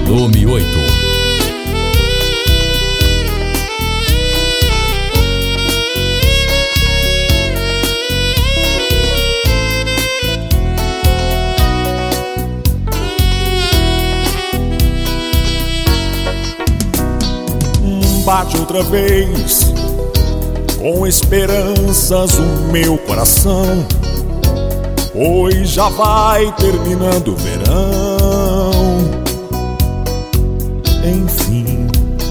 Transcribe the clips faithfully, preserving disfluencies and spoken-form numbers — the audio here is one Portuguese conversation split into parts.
Volume oito. Bate outra vez, com esperanças o meu coração, pois já vai terminando o verão. Enfim,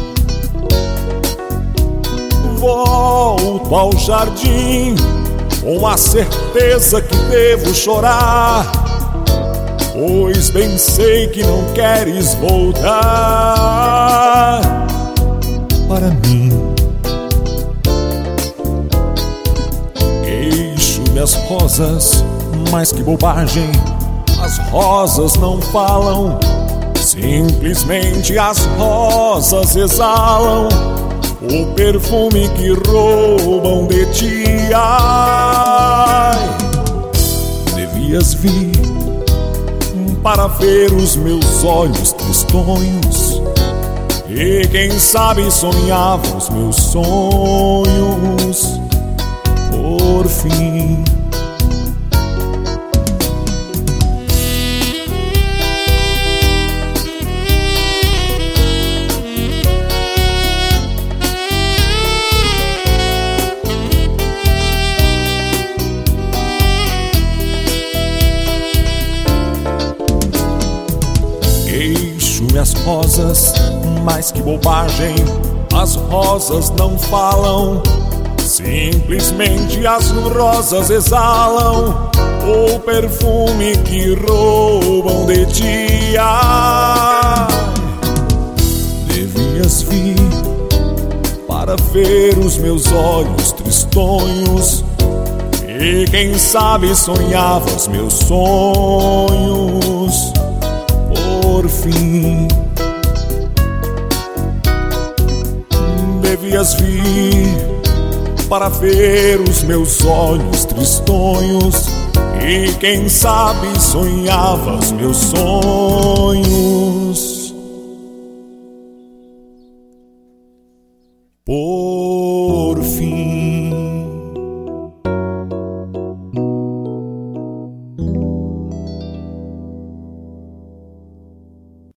volto ao jardim com a certeza que devo chorar, pois bem sei que não queres voltar para mim. Queixo minhas rosas, mas que bobagem, as rosas não falam, simplesmente as rosas exalam o perfume que roubam de ti. Ai, devias vir para ver os meus olhos tristonhos, e quem sabe sonhava os meus sonhos por fim. Queixo minhas rosas, mas que bobagem, as rosas não falam, simplesmente as rosas exalam o perfume que roubam de ti. Ai, devias vir para ver os meus olhos tristonhos, e quem sabe sonhava os meus sonhos por fim. Devias vir para ver os meus olhos tristonhos, e quem sabe sonhava os meus sonhos por